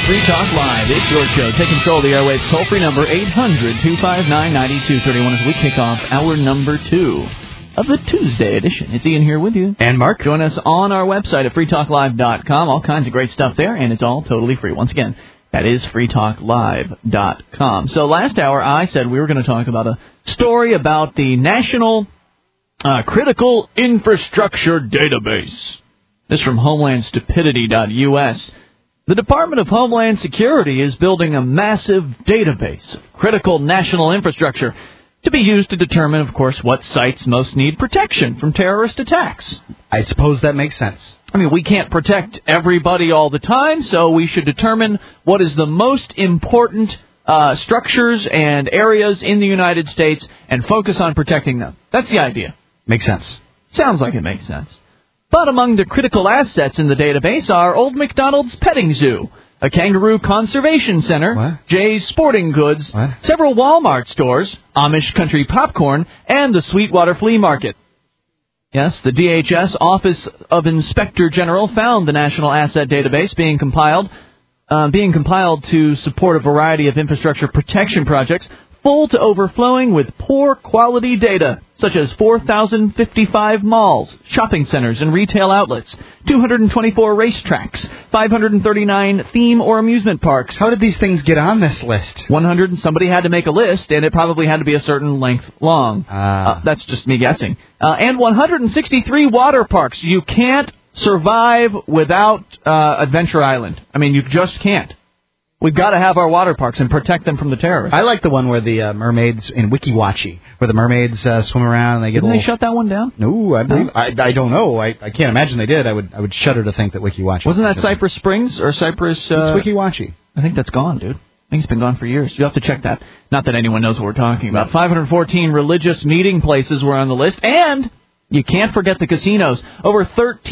Free Talk Live. It's your show. Take control of the airwaves. Toll-free number 800-259-9231 as we kick off hour number 2 of the Tuesday edition. It's Ian here with you. And Mark. Join us on our website at freetalklive.com. All kinds of great stuff there, and it's all totally free. Once again, that is freetalklive.com. So last hour, I said we were going to talk about a story about the National Critical Infrastructure Database. This is from HomelandStupidity.us. The Department of Homeland Security is building a massive database of critical national infrastructure to be used to determine, of course, what sites most need protection from terrorist attacks. I suppose that makes sense. I mean, we can't protect everybody all the time, so we should determine what is the most important structures and areas in the United States and focus on protecting them. That's the idea. Makes sense. Sounds like it makes sense. But among the critical assets in the database are Old MacDonald's Petting Zoo, a kangaroo conservation center, Jay's Sporting Goods, several Walmart stores, Amish Country Popcorn, and the Sweetwater Flea Market. Yes, the DHS Office of Inspector General found the National Asset Database being compiled to support a variety of infrastructure protection projects, full to overflowing with poor quality data, such as 4,055 malls, shopping centers, and retail outlets, 224 racetracks, 539 theme or amusement parks. How did these things get on this list? 100, and somebody had to make a list, and it probably had to be a certain length long. That's just me guessing. And 163 water parks. You can't survive without Adventure Island. I mean, you just can't. We've got to have our water parks and protect them from the terrorists. I like the one where the mermaids in Wiki Wachi, where the mermaids swim around and they get Didn't they shut that one down? No, I believe I don't know. I can't imagine they did. I would shudder to think that Wiki Wachi. Wasn't that Cypress Springs or Cypress? It's Wiki Wachi. I think that's gone, dude. I think it's been gone for years. You have to check that. Not that anyone knows what we're talking about. 514 religious meeting places were on the list, and you can't forget the casinos. Over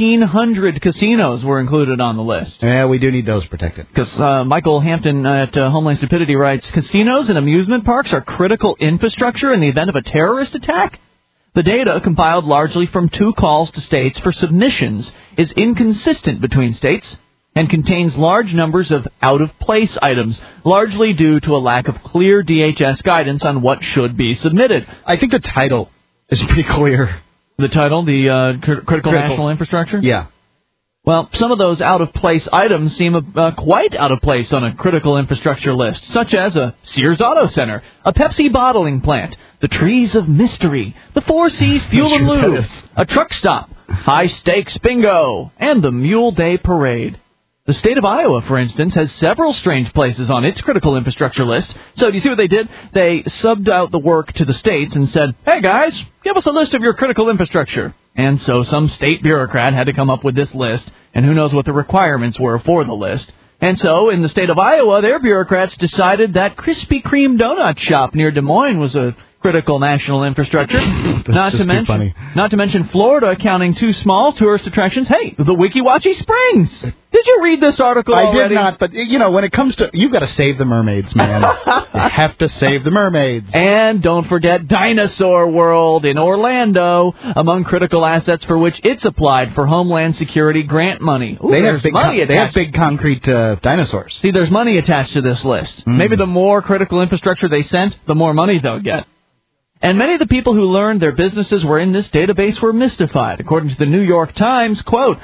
1,300 casinos were included on the list. Yeah, we do need those protected. Because Michael Hampton at Homeland Stupidity writes, casinos and amusement parks are critical infrastructure in the event of a terrorist attack? The data, compiled largely from 2 calls to states for submissions, is inconsistent between states and contains large numbers of out-of-place items, largely due to a lack of clear DHS guidance on what should be submitted. I think the title is pretty clear. The title, the critical national infrastructure? Yeah. Well, some of those out-of-place items seem quite out of place on a critical infrastructure list, such as a Sears Auto Center, a Pepsi bottling plant, the Trees of Mystery, the Four Seas Fuel and Lube, a truck stop, High Stakes Bingo, and the Mule Day Parade. The state of Iowa, for instance, has several strange places on its critical infrastructure list. So do you see what they did? They subbed out the work to the states and said, hey, guys, give us a list of your critical infrastructure. And so some state bureaucrat had to come up with this list, and who knows what the requirements were for the list. And so in the state of Iowa, their bureaucrats decided that Krispy Kreme donut shop near Des Moines was a critical national infrastructure. Not to mention Florida counting 2 small tourist attractions. Hey, the Wiki Wachi Springs. Did you read this article already? I did not, but, when it comes to... You've got to save the mermaids, man. You have to save the mermaids. And don't forget Dinosaur World in Orlando, among critical assets for which it's applied for Homeland Security grant money. Ooh, they have big concrete dinosaurs. See, there's money attached to this list. Maybe the more critical infrastructure they sent, the more money they'll get. And many of the people who learned their businesses were in this database were mystified. According to the New York Times, quote,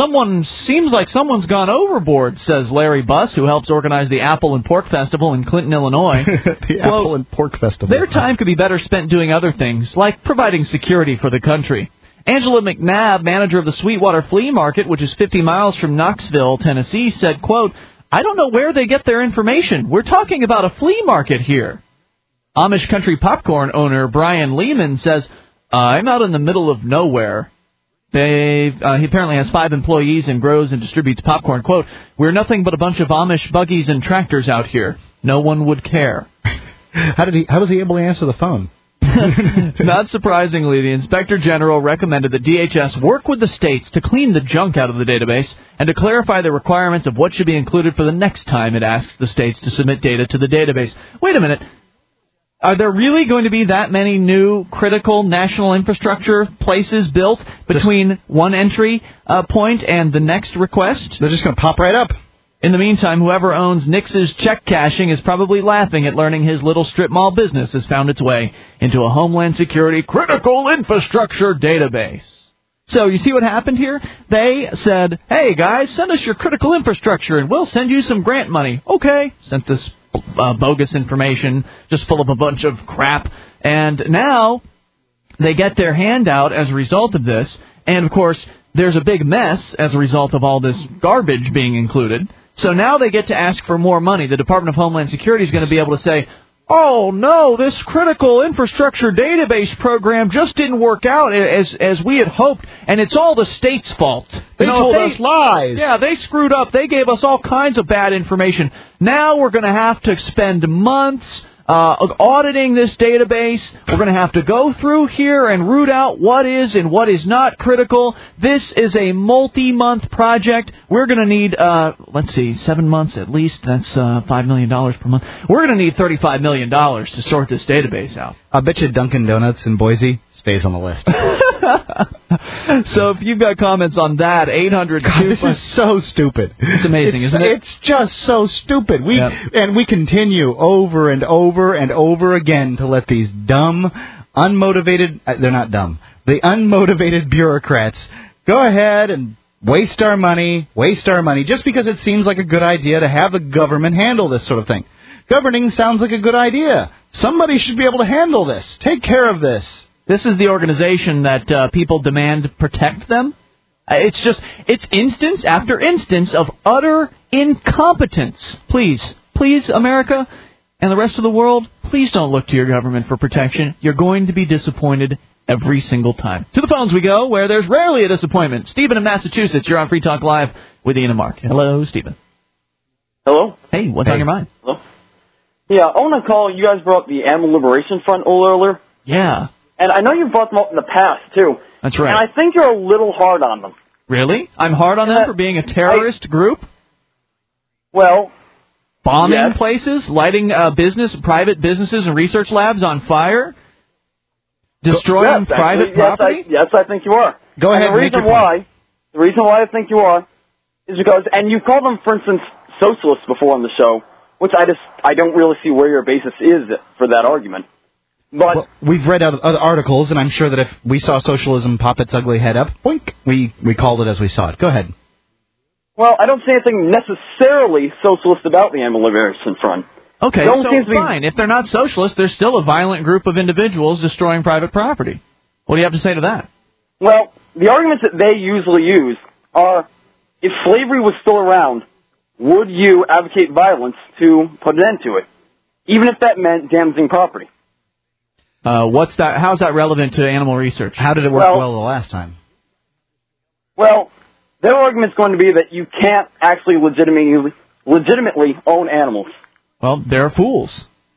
seems like someone's gone overboard, says Larry Buss, who helps organize the Apple and Pork Festival in Clinton, Illinois. The Apple and Pork Festival. Their time could be better spent doing other things, like providing security for the country. Angela McNabb, manager of the Sweetwater Flea Market, which is 50 miles from Knoxville, Tennessee, said, quote, I don't know where they get their information. We're talking about a flea market here. Amish Country Popcorn owner Brian Lehman says, I'm out in the middle of nowhere. He apparently has 5 employees and grows and distributes popcorn. Quote, we're nothing but a bunch of Amish buggies and tractors out here. No one would care. How was he able to answer the phone? Not surprisingly, the Inspector General recommended that DHS work with the states to clean the junk out of the database and to clarify the requirements of what should be included for the next time it asks the states to submit data to the database. Wait a minute. Are there really going to be that many new critical national infrastructure places built between one entry point and the next request? They're just going to pop right up. In the meantime, whoever owns Nix's check cashing is probably laughing at learning his little strip mall business has found its way into a Homeland Security critical infrastructure database. So you see what happened here? They said, hey, guys, send us your critical infrastructure and we'll send you some grant money. Okay. Sent this bogus information just full of a bunch of crap. And now they get their handout as a result of this. And, of course, there's a big mess as a result of all this garbage being included. So now they get to ask for more money. The Department of Homeland Security is going to be able to say, oh, no, this critical infrastructure database program just didn't work out as we had hoped, and it's all the state's fault. They told us lies. Yeah, they screwed up. They gave us all kinds of bad information. Now we're going to have to spend months auditing this database. We're going to have to go through here and root out what is and what is not critical. This is a multi-month project. We're going to need, 7 months at least. That's $5 million per month. We're going to need $35 million to sort this database out. I bet you Dunkin' Donuts in Boise stays on the list. So if you've got comments on that, 800... God, this is so stupid. It's amazing, isn't it? It's just so stupid. And we continue over and over and over again to let these dumb, unmotivated... they're not dumb. The unmotivated bureaucrats go ahead and waste our money, just because it seems like a good idea to have the government handle this sort of thing. Governing sounds like a good idea. Somebody should be able to handle this. Take care of this. This is the organization that people demand protect them. It's instance after instance of utter incompetence. Please, America and the rest of the world, please don't look to your government for protection. You're going to be disappointed every single time. To the phones we go, where there's rarely a disappointment. Stephen in Massachusetts, you're on Free Talk Live with Ian and Mark. Hello, Stephen. Hello? Hey, what's on your mind? Hello? Yeah, I want to call. You guys brought up the Animal Liberation Front earlier. Yeah. And I know you've brought them up in the past, too. That's right. And I think you're a little hard on them. Really? I'm hard on them for being a terrorist group? Well... Bombing places? Lighting private businesses and research labs on fire? Destroying private property? Yes, I think you are. Go ahead, the reason why I think you are is because... And you've called them, for instance, socialists before on the show, which I don't really see where your basis is for that argument. But we've read other articles, and I'm sure that if we saw socialism pop its ugly head up, boink, we called it as we saw it. Go ahead. Well, I don't see anything necessarily socialist about the Animal Liberation Front. Okay, so fine. If they're not socialist, they're still a violent group of individuals destroying private property. What do you have to say to that? Well, the arguments that they usually use are, if slavery was still around, would you advocate violence to put an end to it, even if that meant damaging property? How's that relevant to animal research? How did it work well the last time? Well, their argument's going to be that you can't actually legitimately own animals. Well, they're fools.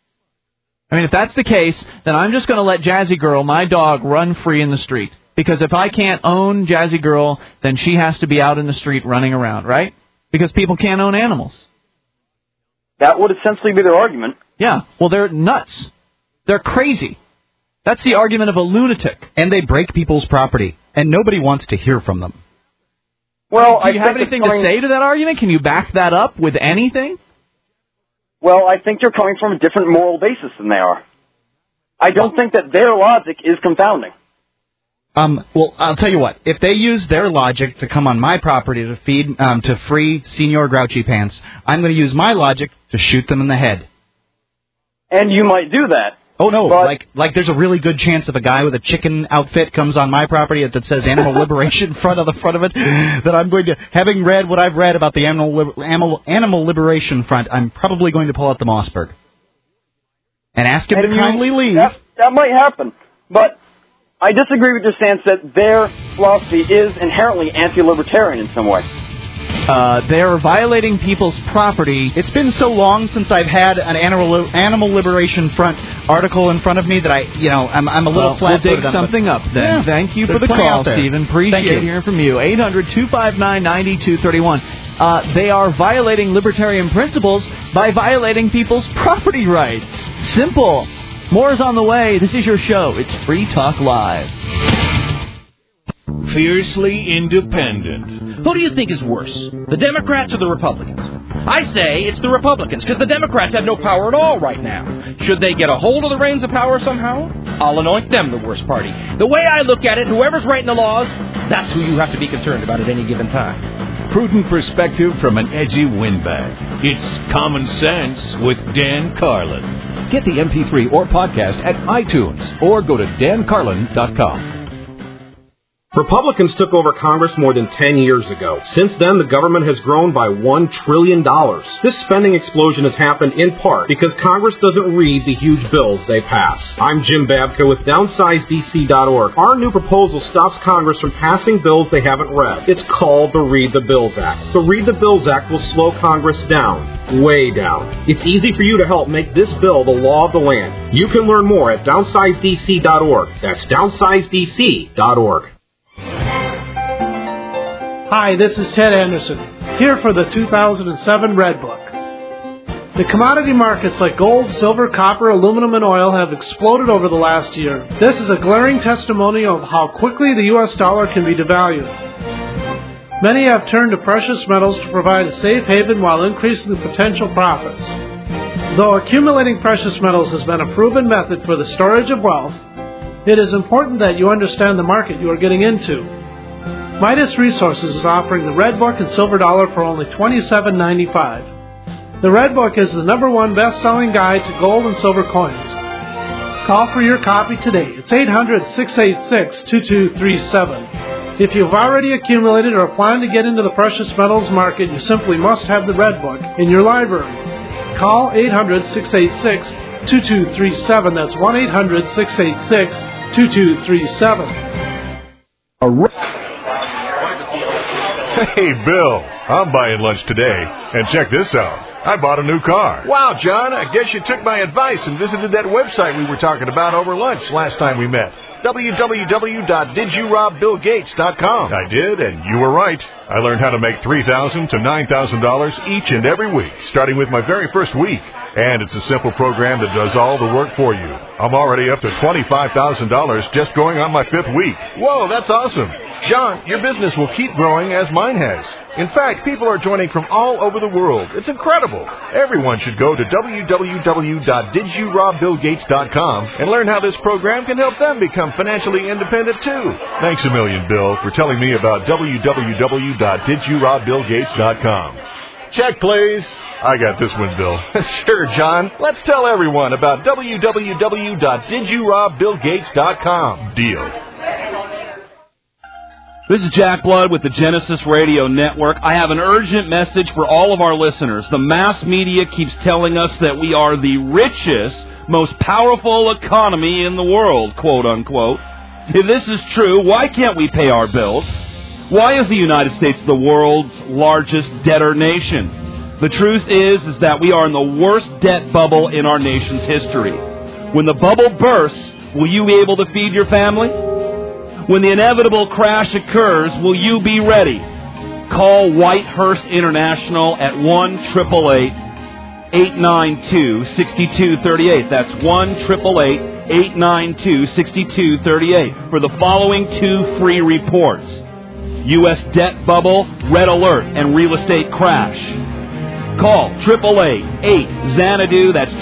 I mean, if that's the case, then I'm just going to let Jazzy Girl, my dog, run free in the street. Because if I can't own Jazzy Girl, then she has to be out in the street running around, right? Because people can't own animals. That would essentially be their argument. Yeah, well, they're nuts. They're crazy. That's the argument of a lunatic. And they break people's property, and nobody wants to hear from them. Well, do you have anything to say to that argument? Can you back that up with anything? Well, I think you're coming from a different moral basis than they are. I don't think that their logic is confounding. Well, I'll tell you what. If they use their logic to come on my property to free Senor Grouchy Pants, I'm going to use my logic to shoot them in the head. And you might do that. Oh, no, like there's a really good chance if a guy with a chicken outfit comes on my property that says Animal Liberation Front on the front of it, that I'm going to, having read what I've read about the Animal Liberation Front, I'm probably going to pull out the Mossberg. And ask him to kindly leave. That might happen. But I disagree with your stance that their philosophy is inherently anti-libertarian in some way. They're violating people's property. It's been so long since I've had an Animal Liberation Front article in front of me that I'm a little flat-footed. We'll dig something up then. Yeah, thank you for the call, Stephen. Appreciate hearing from you. 800-259-9231. They are violating libertarian principles by violating people's property rights. Simple. More is on the way. This is your show. It's Free Talk Live. Fiercely independent. Who do you think is worse, the Democrats or the Republicans? I say it's the Republicans, because the Democrats have no power at all right now. Should they get a hold of the reins of power somehow? I'll anoint them the worst party. The way I look at it, whoever's writing the laws, that's who you have to be concerned about at any given time. Prudent perspective from an edgy windbag. It's Common Sense with Dan Carlin. Get the MP3 or podcast at iTunes or go to dancarlin.com. Republicans took over Congress more than 10 years ago. Since then, the government has grown by $1 trillion. This spending explosion has happened in part because Congress doesn't read the huge bills they pass. I'm Jim Babka with DownsizeDC.org. Our new proposal stops Congress from passing bills they haven't read. It's called the Read the Bills Act. The Read the Bills Act will slow Congress down, way down. It's easy for you to help make this bill the law of the land. You can learn more at DownsizeDC.org. That's DownsizeDC.org. Hi, this is Ted Anderson, here for the 2007 Red Book. The commodity markets like gold, silver, copper, aluminum, and oil have exploded over the last year. This is a glaring testimony of how quickly the U.S. dollar can be devalued. Many have turned to precious metals to provide a safe haven while increasing the potential profits. Though accumulating precious metals has been a proven method for the storage of wealth, it is important that you understand the market you are getting into. Midas Resources is offering the Red Book and Silver Dollar for only $27.95. The Red Book is the #1 best-selling guide to gold and silver coins. Call for your copy today. It's 800-686-2237. If you've already accumulated or plan to get into the precious metals market, you simply must have the Red Book in your library. Call 800-686-2237. That's 1-800-686-2237. Hey, Bill, I'm buying lunch today, and check this out. I bought a new car. Wow, John, I guess you took my advice and visited that website we were talking about over lunch last time we met. www.didyourobBillGates.com. I did, and you were right. I learned how to make $3,000 to $9,000 each and every week, starting with my very first week. And it's a simple program that does all the work for you. I'm already up to $25,000 just going on my 5th week. Whoa, that's awesome. John, your business will keep growing as mine has. In fact, people are joining from all over the world. It's incredible. Everyone should go to www.didyourobBillGates.com and learn how this program can help them become financially independent, too. Thanks a million, Bill, for telling me about www.didyourobBillGates.com. Check, please. I got this one, Bill. Sure, John. Let's tell everyone about www.didyourobBillGates.com. Deal. This is Jack Blood with the Genesis Radio Network. I have an urgent message for all of our listeners. The mass media keeps telling us that we are the richest, most powerful economy in the world, quote unquote. If this is true, why can't we pay our bills? Why is the United States the world's largest debtor nation? The truth is that we are in the worst debt bubble in our nation's history. When the bubble bursts, will you be able to feed your family? When the inevitable crash occurs, will you be ready? Call Whitehurst International at 1-888-892-6238. That's 1-888-892-6238 for the following 2 free reports. U.S. debt bubble, red alert, and real estate crash. Call 888-8-XANADU. That's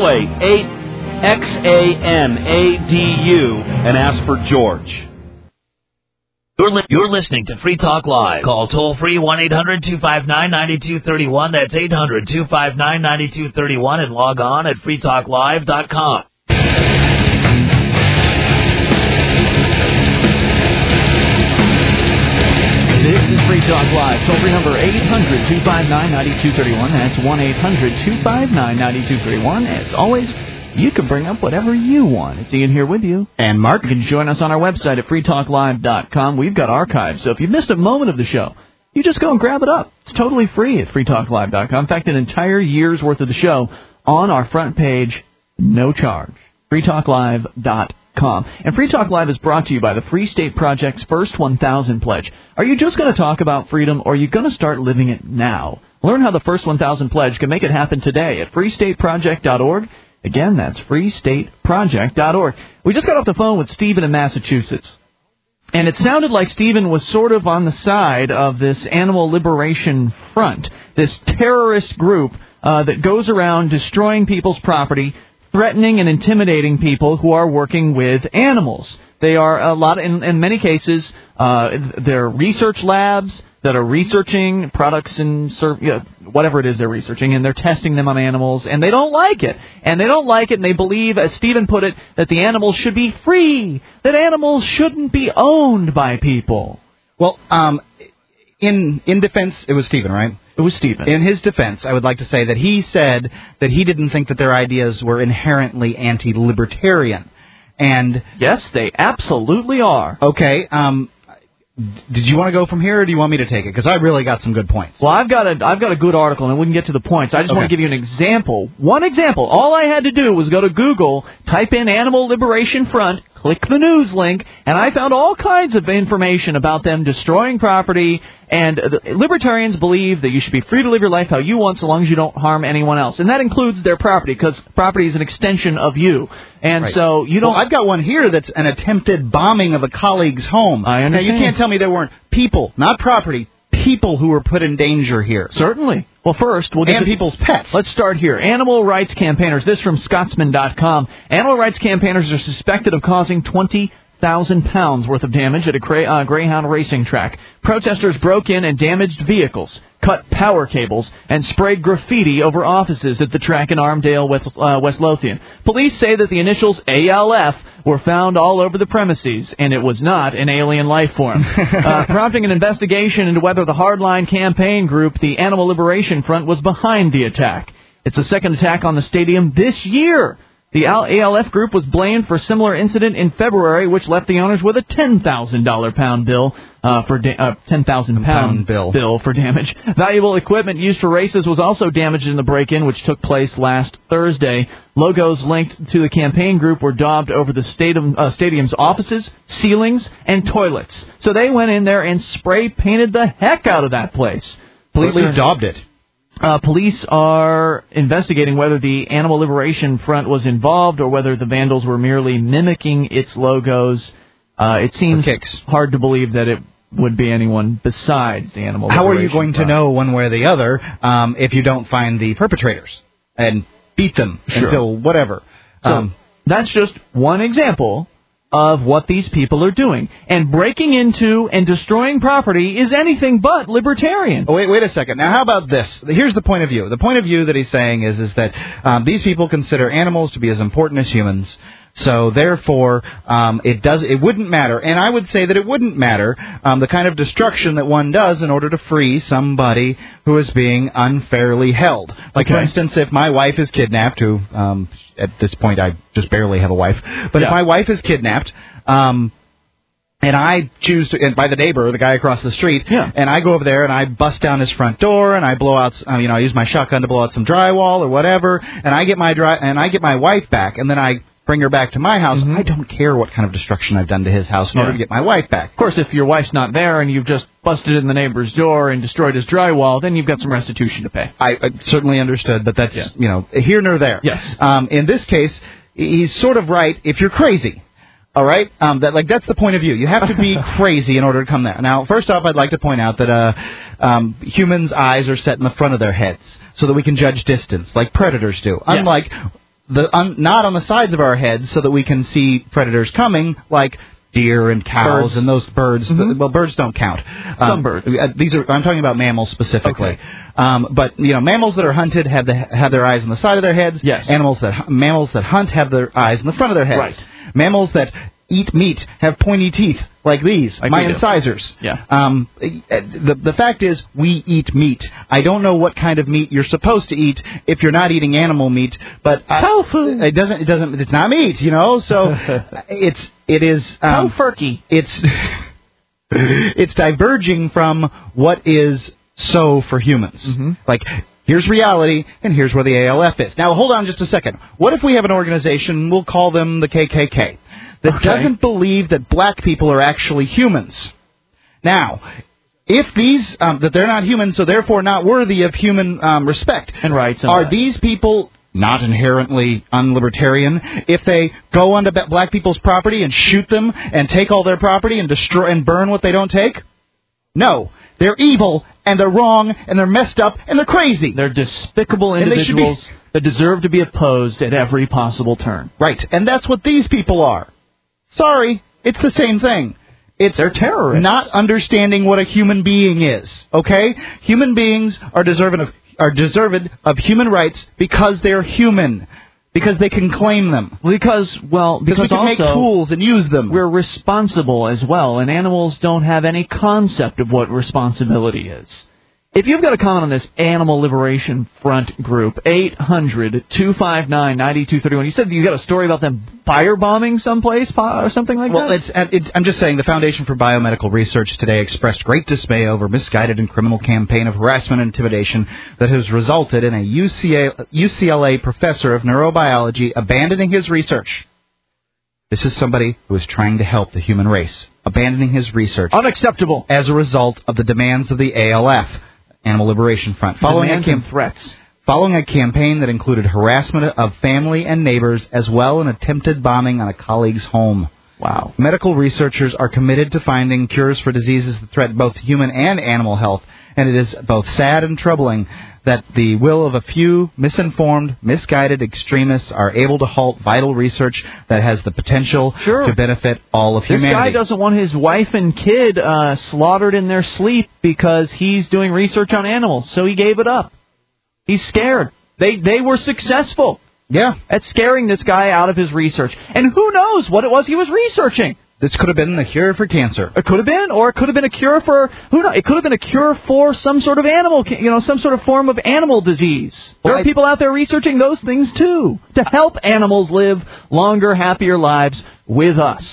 888-8-XANADU and ask for George. You're listening to Free Talk Live. Call toll-free 1-800-259-9231. That's 800-259-9231 and log on at freetalklive.com. This is Free Talk Live. Toll-free number 800-259-9231. That's 1-800-259-9231. As always, you can bring up whatever you want. It's Ian here with you. And Mark. You can join us on our website at freetalklive.com. We've got archives, so if you missed a moment of the show, you just go and grab it up. It's totally free at freetalklive.com. In fact, an entire year's worth of the show on our front page, no charge. freetalklive.com. And Free Talk Live is brought to you by the Free State Project's First 1,000 Pledge. Are you just going to talk about freedom, or are you going to start living it now? Learn how the First 1,000 Pledge can make it happen today at freestateproject.org. Again, that's freestateproject.org. We just got off the phone with Stephen in Massachusetts. And it sounded like Stephen was sort of on the side of this Animal Liberation Front, this terrorist group that goes around destroying people's property, threatening and intimidating people who are working with animals. They are in many cases, they're research labs that are researching products and whatever it is they're researching, and they're testing them on animals, and they don't like it. And they believe, as Stephen put it, that the animals should be free, that animals shouldn't be owned by people. Well, in defense, it was Stephen, right? It was Stephen. In his defense, I would like to say that he said that he didn't think that their ideas were inherently anti-libertarian. And yes, they absolutely are. Okay, did you want to go from here, or do you want me to take it? Because I really got some good points. Well, I've got a good article, and we can get to the points. I just want to give you an example. One example. All I had to do was go to Google, type in Animal Liberation Front, click the news link, and I found all kinds of information about them destroying property. And libertarians believe that you should be free to live your life how you want, so long as you don't harm anyone else. And that includes their property, because property is an extension of you. And so you don't... Well, I've got one here that's an attempted bombing of a colleague's home. I understand. Now, you can't tell me there weren't people, not property, people who were put in danger here. Certainly. Well, first, we'll get and to people's pets. Let's start here. Animal rights campaigners. This from Scotsman.com. Animal rights campaigners are suspected of causing 20,000 pounds worth of damage at a Greyhound racing track. Protesters broke in and damaged vehicles, cut power cables, and sprayed graffiti over offices at the track in Armdale, West Lothian. Police say that the initials ALF were found all over the premises, and it was not an alien life form, prompting an investigation into whether the hardline campaign group, the Animal Liberation Front, was behind the attack. It's the second attack on the stadium this year. The ALF group was blamed for a similar incident in February, which left the owners with a $10,000 pound bill for £10,000 bill for damage. Valuable equipment used for races was also damaged in the break-in, which took place last Thursday. Logos linked to the campaign group were daubed over the stadium's offices, ceilings, and toilets. So they went in there and spray-painted the heck out of that place. Police at least daubed it. Police are investigating whether the Animal Liberation Front was involved or whether the vandals were merely mimicking its logos. It seems hard to believe that it would be anyone besides the Animal Liberation Front. How are you going to know one way or the other if you don't find the perpetrators and beat them until whatever? So that's just one example of what these people are doing. And breaking into and destroying property is anything but libertarian. Oh, wait a second. Now, how about this? Here's the point of view. The point of view that he's saying is that these people consider animals to be as important as humans. So, therefore, it wouldn't matter. And I would say that it wouldn't matter the kind of destruction that one does in order to free somebody who is being unfairly held. Like, for instance, if my wife is kidnapped, who, at this point, I just barely have a wife, but if my wife is kidnapped, and I choose to, and by the neighbor, the guy across the street, and I go over there and I bust down his front door and I blow out, I use my shotgun to blow out some drywall or whatever, and I get my wife back, and then I bring her back to my house. I don't care what kind of destruction I've done to his house in order to get my wife back. Of course, if your wife's not there and you've just busted in the neighbor's door and destroyed his drywall, then you've got some restitution to pay. I certainly understood, but that's, here nor there. Yes. In this case, he's sort of right if you're crazy. All right? That's the point of view. You have to be crazy in order to come there. Now, first off, I'd like to point out that humans' eyes are set in the front of their heads so that we can judge distance, like predators do. Yes. Unlike not on the sides of our heads so that we can see predators coming, like deer and cows and those birds. Well, birds don't count. Some birds. I'm talking about mammals specifically. Okay. But mammals that are hunted have their eyes on the side of their heads. Yes. Mammals that hunt have their eyes in the front of their heads. Right. Mammals that eat meat have pointy teeth like these, my incisors. Yeah. The fact is, we eat meat. I don't know what kind of meat you're supposed to eat if you're not eating animal meat, but tofu. It's not meat, So it is tofurkey. It's diverging from what is so for humans. Like, here's reality, and here's where the ALF is. Now, hold on just a second. What if we have an organization, we'll call them the KKK, that doesn't believe that black people are actually humans? Now, if that they're not human, so therefore not worthy of human respect and rights, are these people not inherently unlibertarian, if they go onto black people's property and shoot them and take all their property and destroy and burn what they don't take? No. They're evil, and they're wrong, and they're messed up, and they're crazy. They're despicable individuals that deserve to be opposed at every possible turn. Right, and that's what these people are. Sorry, it's the same thing. They're terrorists. Not understanding what a human being is, okay? Human beings are deserving of human rights because they're human. Because they can claim them. Because we can also make tools and use them. We're responsible as well, and animals don't have any concept of what responsibility is. If you've got a comment on this Animal Liberation Front group, 800-259-9231. You said you got a story about them firebombing someplace or something like that? I'm just saying the Foundation for Biomedical Research today expressed great dismay over misguided and criminal campaign of harassment and intimidation that has resulted in a UCLA professor of neurobiology abandoning his research. This is somebody who is trying to help the human race, abandoning his research. Unacceptable. As a result of the demands of the ALF. Animal Liberation Front, following a campaign that included harassment of family and neighbors, as well as an attempted bombing on a colleague's home. Wow. Medical researchers are committed to finding cures for diseases that threaten both human and animal health, and it is both sad and troubling that the will of a few misinformed, misguided extremists are able to halt vital research that has the potential to benefit all of humanity. This guy doesn't want his wife and kid slaughtered in their sleep because he's doing research on animals, so he gave it up. He's scared. They were successful at scaring this guy out of his research. And who knows what it was he was researching? This could have been the cure for cancer. It could have been, or it could have been a cure for, who knows, it could have been a cure for some sort of animal, some sort of form of animal disease. There are people out there researching those things, too, to help animals live longer, happier lives with us.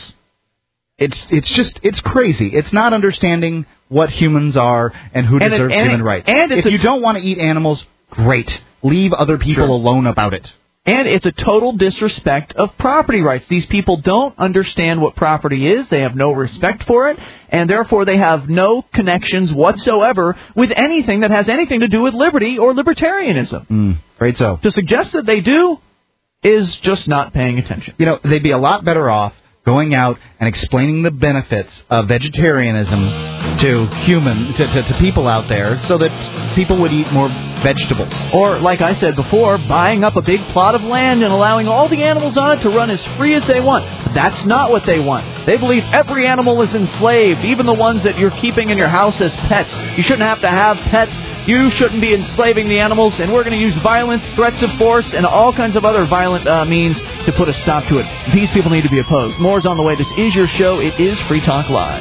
It's crazy. It's not understanding what humans are and who deserves human rights. And if you don't want to eat animals, great. Leave other people alone about it. And it's a total disrespect of property rights. These people don't understand what property is. They have no respect for it. And therefore, they have no connections whatsoever with anything that has anything to do with liberty or libertarianism. Afraid so. To suggest that they do is just not paying attention. They'd be a lot better off going out and explaining the benefits of vegetarianism to people out there so that people would eat more vegetables. Or, like I said before, buying up a big plot of land and allowing all the animals on it to run as free as they want. But that's not what they want. They believe every animal is enslaved, even the ones that you're keeping in your house as pets. You shouldn't have to have pets. You shouldn't be enslaving the animals, and we're going to use violence, threats of force, and all kinds of other violent means to put a stop to it. These people need to be opposed. More's on the way. This is your show. It is Free Talk Live.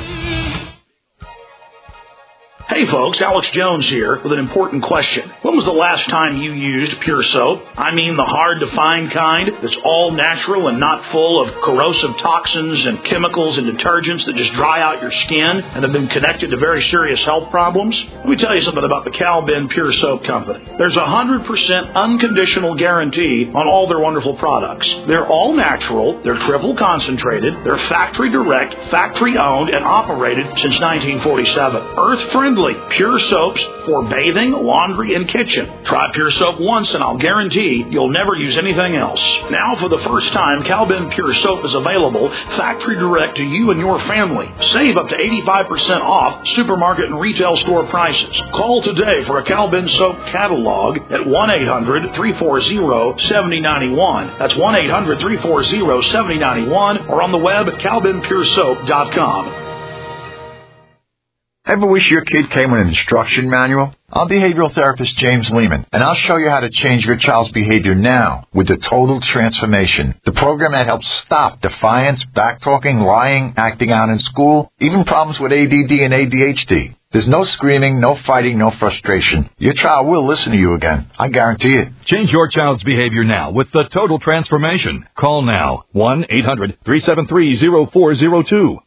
Hey folks, Alex Jones here with an important question. When was the last time you used Pure Soap? I mean the hard-to-find kind that's all natural and not full of corrosive toxins and chemicals and detergents that just dry out your skin and have been connected to very serious health problems? Let me tell you something about the Cal-Ben Pure Soap Company. There's a 100% unconditional guarantee on all their wonderful products. They're all natural, they're triple concentrated, they're factory direct, factory owned, and operated since 1947. Earth-friendly. Pure soaps for bathing, laundry, and kitchen. Try Pure Soap once and I'll guarantee you'll never use anything else. Now, for the first time, Cal-Ben Pure Soap is available factory direct to you and your family. Save up to 85% off supermarket and retail store prices. Call today for a Cal-Ben Soap catalog at 1-800-340-7091. That's 1-800-340-7091 or on the web at calbenpuresoap.com. Ever wish your kid came with an instruction manual? I'm behavioral therapist James Lehman, and I'll show you how to change your child's behavior now with the Total Transformation, the program that helps stop defiance, backtalking, lying, acting out in school, even problems with ADD and ADHD. There's no screaming, no fighting, no frustration. Your child will listen to you again. I guarantee it. Change your child's behavior now with the Total Transformation. Call now. 1-800-373-0402.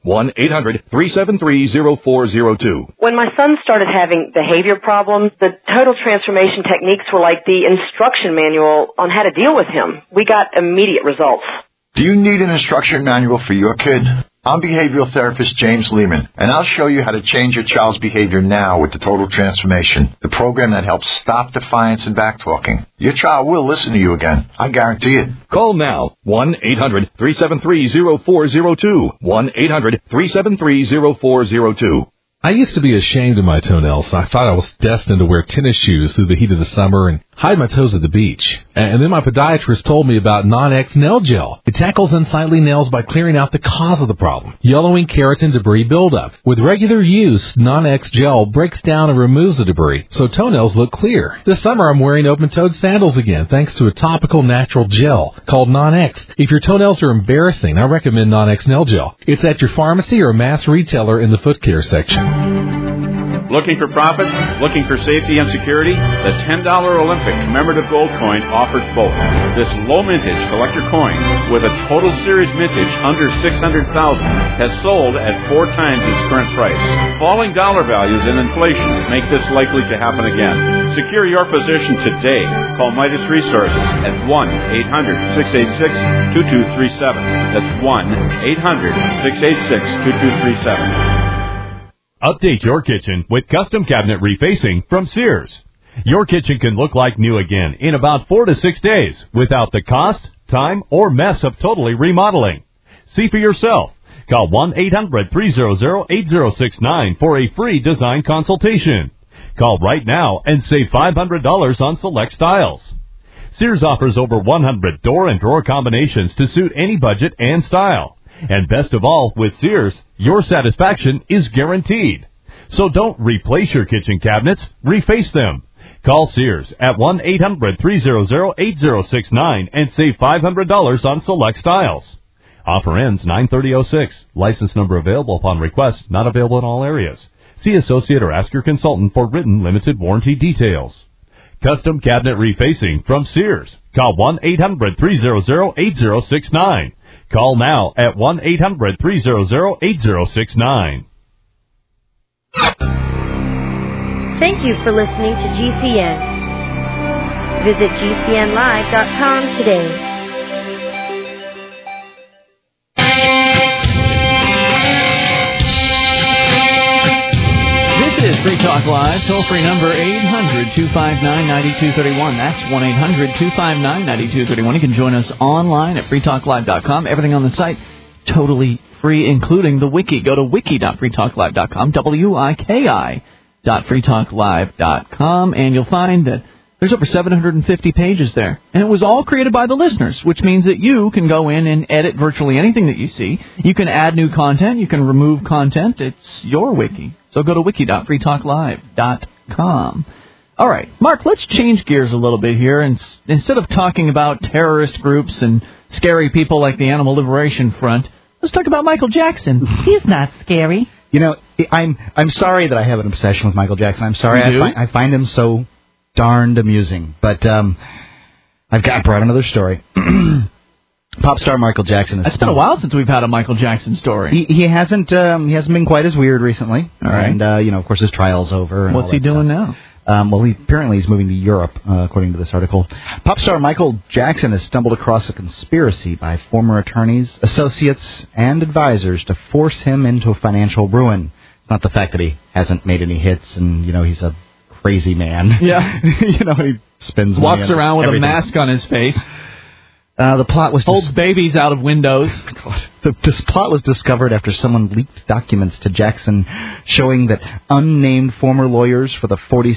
1-800-373-0402. When my son started having behavior problems, the Total Transformation techniques were like the instruction manual on how to deal with him. We got immediate results. Do you need an instruction manual for your kid? I'm behavioral therapist James Lehman, and I'll show you how to change your child's behavior now with the Total Transformation, the program that helps stop defiance and backtalking. Your child will listen to you again. I guarantee it. Call now, 1-800-373-0402, 1-800-373-0402. I used to be ashamed of my toenails. I thought I was destined to wear tennis shoes through the heat of the summer and hide my toes at the beach. And then my podiatrist told me about Non-X Nail Gel. It tackles unsightly nails by clearing out the cause of the problem, yellowing, keratin, debris buildup. With regular use, Non-X Gel breaks down and removes the debris, so toenails look clear. This summer I'm wearing open-toed sandals again, thanks to a topical natural gel called Non-X. If your toenails are embarrassing, I recommend Non-X Nail Gel. It's at your pharmacy or mass retailer in the foot care section. Looking for profits? Looking for safety and security? The $10 Olympic commemorative gold coin offers both. This low mintage collector coin with a total series mintage under $600,000 has sold at 4 times its current price. Falling dollar values and inflation make this likely to happen again. Secure your position today. Call Midas Resources at 1-800-686-2237. That's 1-800-686-2237. Update your kitchen with custom cabinet refacing from Sears. Your kitchen can look like new again in about 4 to 6 days without the cost, time, or mess of totally remodeling. See for yourself. Call 1-800-300-8069 for a free design consultation. Call right now and save $500 on select styles. Sears offers over 100 door and drawer combinations to suit any budget and style. And best of all, with Sears, your satisfaction is guaranteed. So don't replace your kitchen cabinets, reface them. Call Sears at 1-800-300-8069 and save $500 on select styles. Offer ends 9/30/06. License number available upon request, not available in all areas. See associate or ask your consultant for written limited warranty details. Custom cabinet refacing from Sears. Call 1-800-300-8069. Call now at 1-800-300-8069. Thank you for listening to GCN. Visit GCNlive.com today. This is Free Talk Live, toll-free number 800-259-9231. That's 1-800-259-9231. You can join us online at freetalklive.com. Everything on the site totally free, including the wiki. Go to wiki.freetalklive.com, wiki.freetalklive.com, and you'll find that there's over 750 pages there. And it was all created by the listeners, which means that you can go in and edit virtually anything that you see. You can add new content. You can remove content. It's your wiki. So go to wiki.freetalklive.com. All right, Mark, let's change gears a little bit here. And instead of talking about terrorist groups and scary people like the Animal Liberation Front, let's talk about Michael Jackson. He's not scary. You know, I'm sorry that I have an obsession with Michael Jackson. I'm sorry. I find him so darned amusing. But I've brought another story. Pop star Michael Jackson. It's been a while since we've had a Michael Jackson story. He hasn't been quite as weird recently. All right. And of course his trial's over. And what's he doing now? Well, he's moving to Europe, according to this article. Pop star Michael Jackson has stumbled across a conspiracy by former attorneys, associates, and advisors to force him into financial ruin. It's not the fact that he hasn't made any hits and, he's a crazy man. Yeah. He spends money walks around with everything. a mask on his face. The plot was holds babies out of windows. This plot was discovered after someone leaked documents to Jackson showing that unnamed former lawyers for the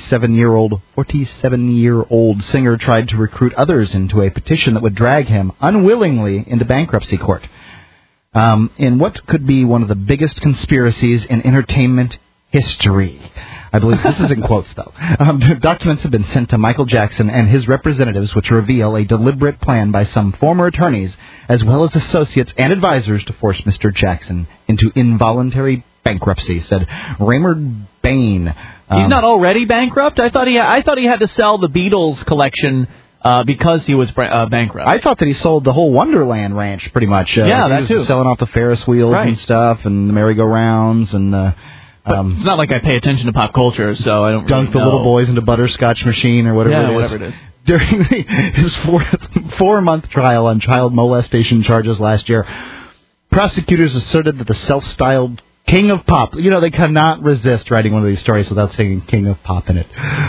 47-year-old singer tried to recruit others into a petition that would drag him unwillingly into bankruptcy court. In what could be one of the biggest conspiracies in entertainment history. I believe this is in quotes, though. Documents have been sent to Michael Jackson and his representatives, which reveal a deliberate plan by some former attorneys, as well as associates and advisors, to force Mr. Jackson into involuntary bankruptcy, said Raymond Bain. He's not already bankrupt? I thought he had to sell the Beatles collection because he was bankrupt. I thought that he sold the whole Wonderland Ranch, pretty much. Yeah, that too. Selling off the Ferris wheels and stuff, and the merry-go-rounds, and... it's not like I pay attention to pop culture, so I don't dunk really the little boys into butterscotch machine or whatever it is. During his four-month trial on child molestation charges last year, Prosecutors asserted that the self-styled King of Pop, they cannot resist writing one of these stories without saying King of Pop in it,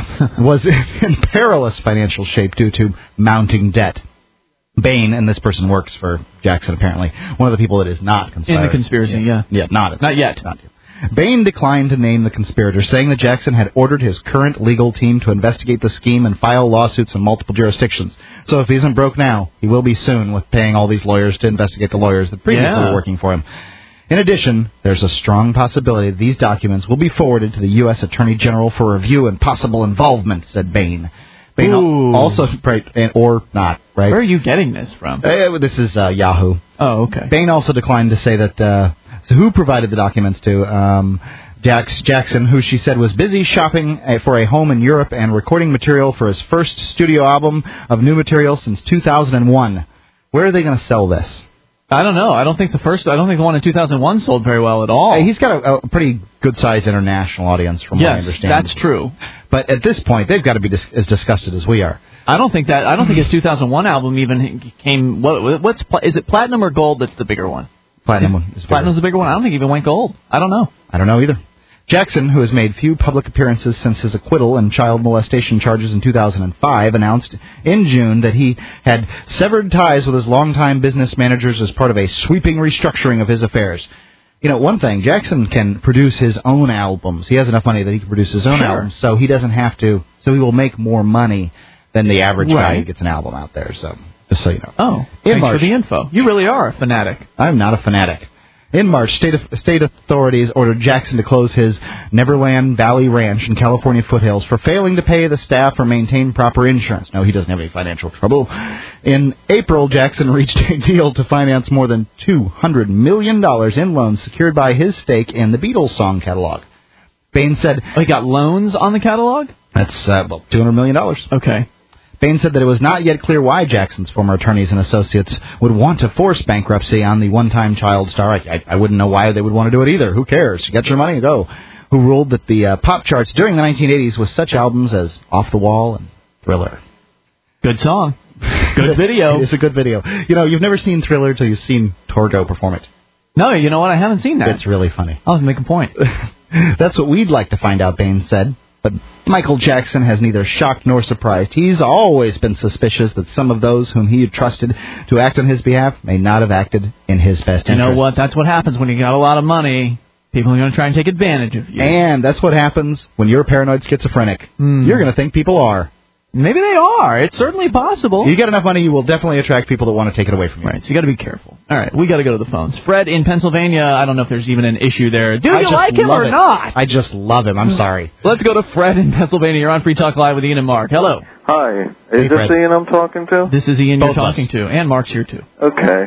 was in perilous financial shape due to mounting debt. Bain, and this person works for Jackson apparently, one of the people that is not conspiring. In the conspiracy, yeah. Yeah, not yet. Bain declined to name the conspirator, saying that Jackson had ordered his current legal team to investigate the scheme and file lawsuits in multiple jurisdictions. So if he isn't broke now, he will be soon with paying all these lawyers to investigate the lawyers that previously were working for him. In addition, there's a strong possibility that these documents will be forwarded to the U.S. Attorney General for review and possible involvement, said Bain. Bain also, or not, right? Where are you getting this from? This is Yahoo. Oh, okay. Bain also declined to say that who provided the documents to Jackson, who she said was busy shopping for a home in Europe and recording material for his first studio album of new material since 2001. Where are they going to sell this? I don't know. I don't think the one in 2001 sold very well at all. He's got a pretty good-sized international audience, from what I understand. Yes, that's true. But at this point, they've got to be as disgusted as we are. I don't think his 2001 album even came. Is it platinum or gold? That's the bigger one. Platinum's the bigger one. I don't think it even went gold. I don't know. I don't know either. Jackson, who has made few public appearances since his acquittal in child molestation charges in 2005, announced in June that he had severed ties with his longtime business managers as part of a sweeping restructuring of his affairs. One thing, Jackson can produce his own albums. He has enough money that he can produce his own albums, so he doesn't have to. So he will make more money than the average guy who gets an album out there. So just so you know. Oh, thanks for the info. You really are a fanatic. I'm not a fanatic. In March, state authorities ordered Jackson to close his Neverland Valley Ranch in California foothills for failing to pay the staff or maintain proper insurance. No, he doesn't have any financial trouble. In April, Jackson reached a deal to finance more than $200 million in loans secured by his stake in the Beatles song catalog. Bain said... he got loans on the catalog? That's, $200 million. Okay. Bain said that it was not yet clear why Jackson's former attorneys and associates would want to force bankruptcy on the one-time child star. I wouldn't know why they would want to do it either. Who cares? You got your money, go. Who ruled that the pop charts during the 1980s with such albums as Off the Wall and Thriller. Good song. Good video. It's a good video. You've never seen Thriller till you've seen Torgo perform it. No, you know what? I haven't seen that. It's really funny. I'll make a point. That's what we'd like to find out, Bain said. But Michael Jackson has neither shocked nor surprised. He's always been suspicious that some of those whom he had trusted to act on his behalf may not have acted in his best interest. You know what? That's what happens when you got a lot of money. People are going to try and take advantage of you. And that's what happens when you're a paranoid schizophrenic. You're going to think people are. Maybe they are. It's certainly possible. You get enough money, you will definitely attract people that want to take it away from you. Right, so you got to be careful. All right, we got to go to the phones. Fred in Pennsylvania, I don't know if there's even an issue there. Do you like him or not? I just love him. I'm sorry. Let's go to Fred in Pennsylvania. You're on Free Talk Live with Ian and Mark. Hello. Hi. Is this Ian I'm talking to? This is Ian you're talking to, and Mark's here too. Okay.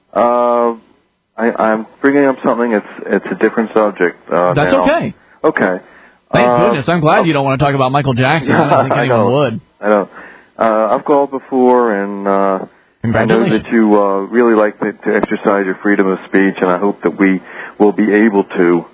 I'm bringing up something. It's a different subject. That's now. okay. Okay. Thank goodness. I'm glad you don't want to talk about Michael Jackson. I don't think anyone would. I don't. I've called before, and I know that you really like to exercise your freedom of speech, and I hope that we will be able to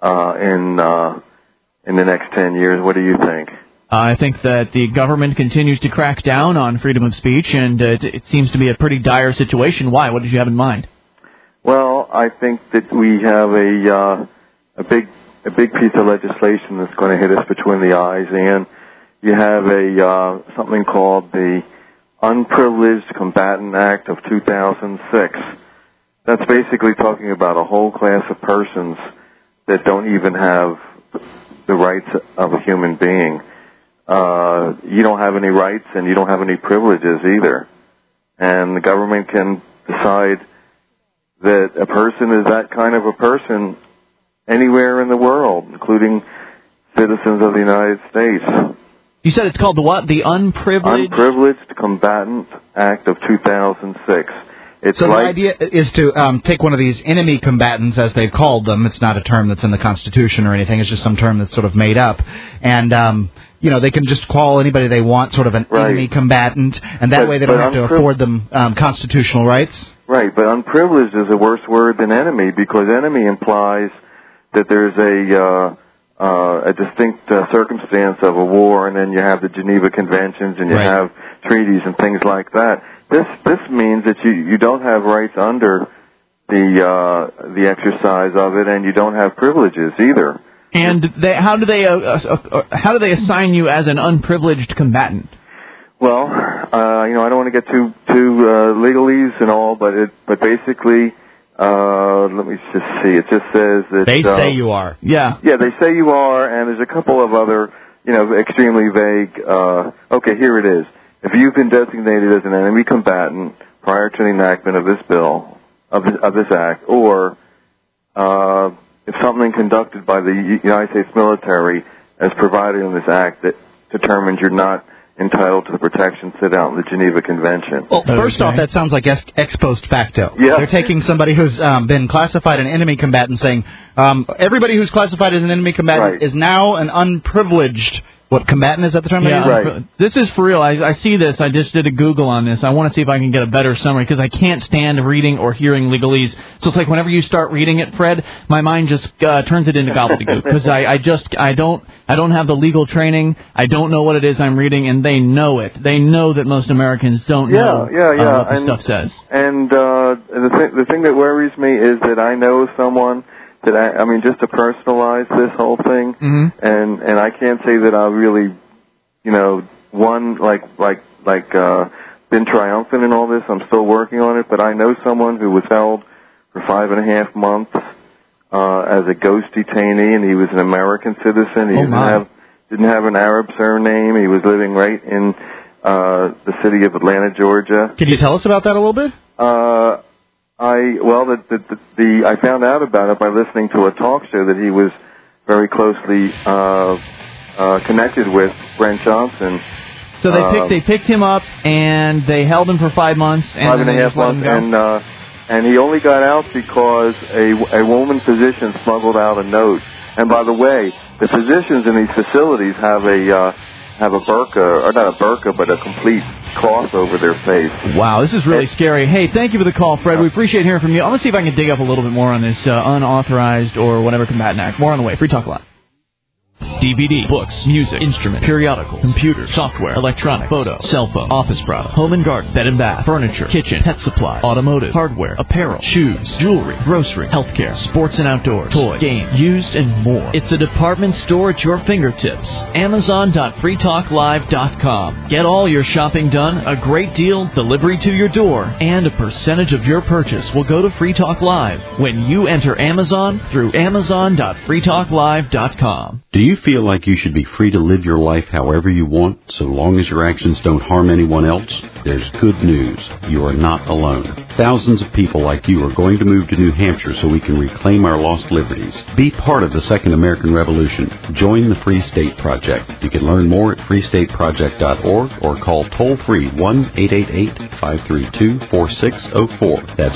in the next 10 years. What do you think? I think that the government continues to crack down on freedom of speech, and it seems to be a pretty dire situation. Why? What did you have in mind? Well, I think that we have a big piece of legislation that's going to hit us between the eyes, and you have something called the Unprivileged Combatant Act of 2006. That's basically talking about a whole class of persons that don't even have the rights of a human being. You don't have any rights and you don't have any privileges either. And the government can decide that a person is that kind of a person anywhere in the world, including citizens of the United States. You said it's called the what? The Unprivileged Combatant Act of 2006. So the idea is to take one of these enemy combatants, as they've called them. It's not a term that's in the Constitution or anything. It's just some term that's sort of made up. And, they can just call anybody they want sort of an enemy combatant, and that way they don't have to afford them constitutional rights. Right, but unprivileged is a worse word than enemy, because enemy implies that there's a distinct circumstance of a war, and then you have the Geneva Conventions, and you have treaties and things like that. This means that you don't have rights under the exercise of it, and you don't have privileges either. And how do they assign you as an unprivileged combatant? Well, I don't want to get too legalese and all, but basically, let me just see. It just says that they say you are. Yeah. Yeah, they say you are, and there's a couple of other, extremely vague. Okay, here it is. If you've been designated as an enemy combatant prior to the enactment of this bill, of this act, or if something conducted by the United States military as provided in this act that determines you're not entitled to the protection set out in the Geneva Convention. Well, first off, that sounds like ex post facto. Yeah. They're taking somebody who's been classified an enemy combatant, saying everybody who's classified as an enemy combatant is now an unprivileged. What, combatant, is that the term? Yeah, right. This is for real. I see this. I just did a Google on this. I want to see if I can get a better summary, because I can't stand reading or hearing legalese. So it's like whenever you start reading it, Fred, my mind just turns it into gobbledygook, because I don't have the legal training. I don't know what it is I'm reading, and they know it. They know that most Americans don't know what the stuff says. And the thing that worries me is that I know someone that I mean, just to personalize this whole thing, and I can't say that I really, been triumphant in all this. I'm still working on it, but I know someone who was held for 5.5 months as a ghost detainee, and he was an American citizen. He didn't have an Arab surname. He was living right in the city of Atlanta, Georgia. Can you tell us about that a little bit? I found out about it by listening to a talk show that he was very closely connected with Brent Johnson. So they picked him up and they held him for 5 months. And 5.5 months, and he only got out because a woman physician smuggled out a note. And by the way, the physicians in these facilities have a burqa, or not a burqa, but a complete cloth over their face. Wow, this is really scary. Hey, thank you for the call, Fred. We appreciate hearing from you. I'm going to see if I can dig up a little bit more on this unauthorized or whatever combatant act. More on the way. Free Talk Live. DVD, books, music, instruments, periodicals, computers, software, electronic, photo, cell phone, office product, home and garden, bed and bath, furniture, kitchen, pet supply, automotive, hardware, apparel, shoes, jewelry, grocery, healthcare, sports and outdoors, toys, games, used, and more. It's a department store at your fingertips. Amazon.freetalklive.com. Get all your shopping done, a great deal, delivery to your door, and a percentage of your purchase will go to Free Talk Live when you enter Amazon through Amazon.freetalklive.com. Do you feel like you should be free to live your life however you want, so long as your actions don't harm anyone else? There's good news. You are not alone. Thousands of people like you are going to move to New Hampshire so we can reclaim our lost liberties. Be part of the Second American Revolution. Join the Free State Project. You can learn more at freestateproject.org or call toll-free 1-888-532-4604. That's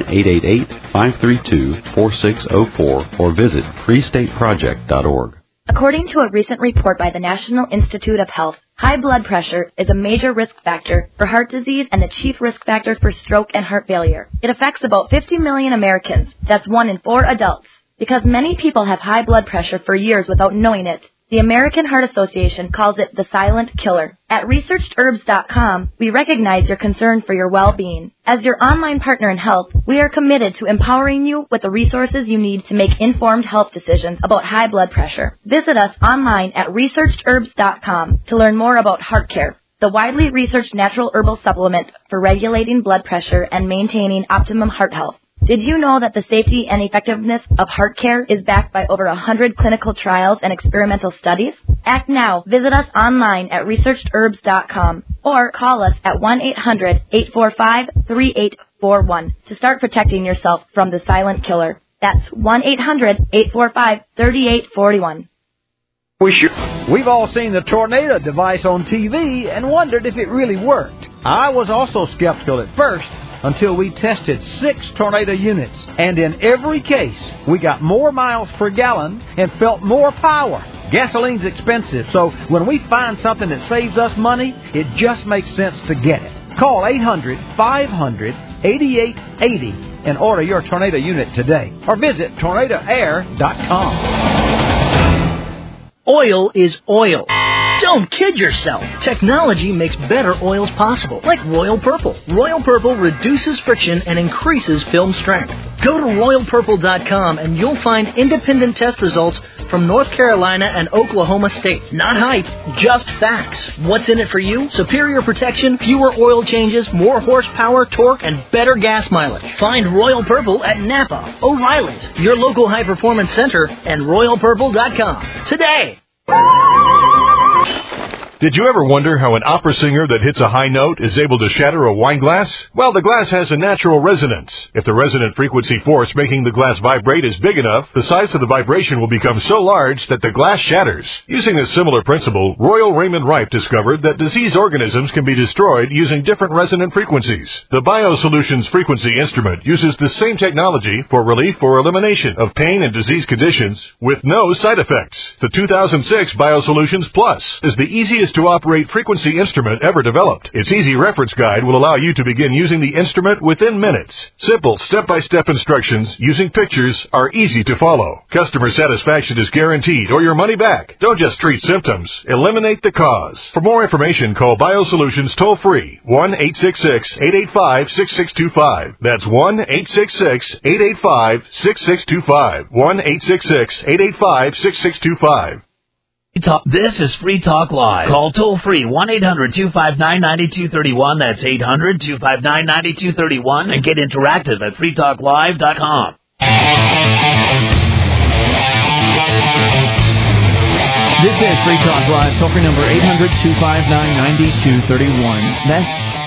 1-888-532-4604 or visit freestateproject.org. According to a recent report by the National Institute of Health, high blood pressure is a major risk factor for heart disease and the chief risk factor for stroke and heart failure. It affects about 50 million Americans. That's 1 in 4 adults. Because many people have high blood pressure for years without knowing it, the American Heart Association calls it the silent killer. At ResearchedHerbs.com, we recognize your concern for your well-being. As your online partner in health, we are committed to empowering you with the resources you need to make informed health decisions about high blood pressure. Visit us online at ResearchedHerbs.com to learn more about HeartCare, the widely researched natural herbal supplement for regulating blood pressure and maintaining optimum heart health. Did you know that the safety and effectiveness of HeartCare is backed by over 100 clinical trials and experimental studies? Act now. Visit us online at ResearchedHerbs.com or call us at 1-800-845-3841 to start protecting yourself from the silent killer. That's 1-800-845-3841. We've all seen the tornado device on TV and wondered if it really worked. I was also skeptical at first, until we tested 6 tornado units, and in every case, we got more miles per gallon and felt more power. Gasoline's expensive, so when we find something that saves us money, it just makes sense to get it. Call 800-500-8880 and order your tornado unit today, or visit tornadoair.com. Oil is oil. Don't kid yourself. Technology makes better oils possible, like Royal Purple. Royal Purple reduces friction and increases film strength. Go to RoyalPurple.com and you'll find independent test results from North Carolina and Oklahoma State. Not hype, just facts. What's in it for you? Superior protection, fewer oil changes, more horsepower, torque, and better gas mileage. Find Royal Purple at Napa, O'Reilly's, your local high-performance center, and RoyalPurple.com. Today! Did you ever wonder how an opera singer that hits a high note is able to shatter a wine glass? Well, the glass has a natural resonance. If the resonant frequency force making the glass vibrate is big enough, the size of the vibration will become so large that the glass shatters. Using a similar principle, Royal Raymond Rife discovered that diseased organisms can be destroyed using different resonant frequencies. The BioSolutions frequency instrument uses the same technology for relief or elimination of pain and disease conditions with no side effects. The 2006 BioSolutions Plus is the easiest to operate frequency instrument ever developed. Its easy reference guide will allow you to begin using the instrument within minutes. Simple step-by-step instructions using pictures are easy to follow. Customer satisfaction is guaranteed or your money back. Don't just treat symptoms, eliminate the cause. For more information, call BioSolutions toll-free 1-866-885-6625. That's 1-866-885-6625. 1-866-885-6625. This is Free Talk Live. Call toll-free 1-800-259-9231. That's 800-259-9231. And get interactive at freetalklive.com. This is Free Talk Live. Toll-free number 800-259-9231. That's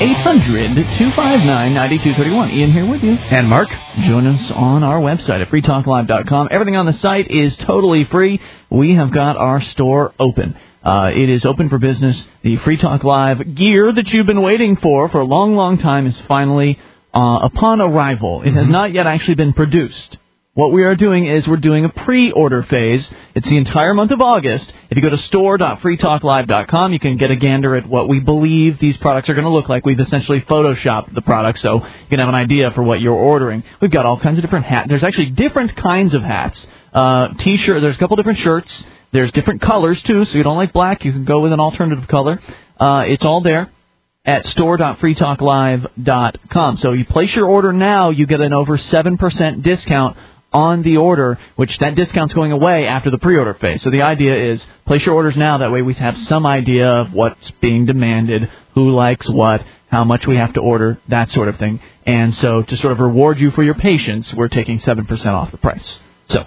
800-259-9231. Ian here with you. And Mark. Join us on our website at freetalklive.com. Everything on the site is totally free. We have got our store open. It is open for business. The Free Talk Live gear that you've been waiting for a long, long time is finally upon arrival. It has not yet actually been produced. What we are doing is we're doing a pre-order phase. It's the entire month of August. If you go to store.freetalklive.com, you can get a gander at what we believe these products are going to look like. We've essentially photoshopped the products so you can have an idea for what you're ordering. We've got all kinds of different hats. There's actually different kinds of hats. T-shirt. There's a couple different shirts. There's different colors, too, so you don't like black, you can go with an alternative color. It's all there at store.freetalklive.com. So you place your order now, you get an over 7% discount on the order, which that discount's going away after the pre-order phase. So the idea is place your orders now. That way we have some idea of what's being demanded, who likes what, how much we have to order, that sort of thing. And so to sort of reward you for your patience, we're taking 7% off the price. So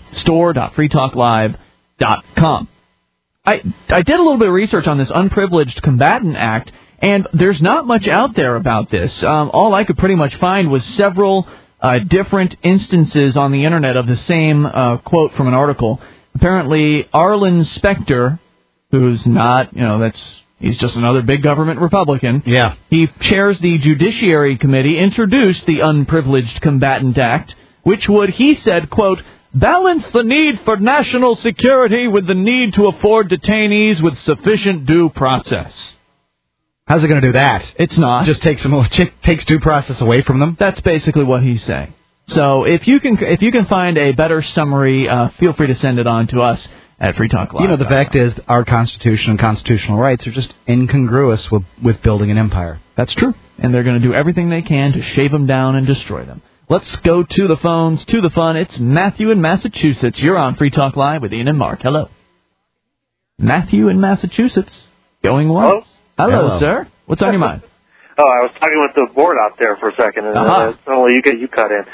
store.freetalklive.com. I did a little bit of research on this Unprivileged Combatant Act, and there's not much out there about this. All I could pretty much find was several different instances on the Internet of the same quote from an article. Apparently, Arlen Specter, who's not, he's just another big government Republican. Yeah. He chairs the Judiciary Committee, introduced the Unprivileged Combatant Act, which would, he said, quote, balance the need for national security with the need to afford detainees with sufficient due process. How's it going to do that? It's not. Just takes due process away from them? That's basically what he's saying. So if you can find a better summary, feel free to send it on to us at Free Talk Live. The fact is our Constitution and constitutional rights are just incongruous with building an empire. That's true. And they're going to do everything they can to shave them down and destroy them. Let's go to the phones, to the fun. It's Matthew in Massachusetts. You're on Free Talk Live with Ian and Mark. Hello. Matthew in Massachusetts. Going once. Hello, sir. What's on your mind? Oh, I was talking with the board out there for a second, and suddenly you cut in.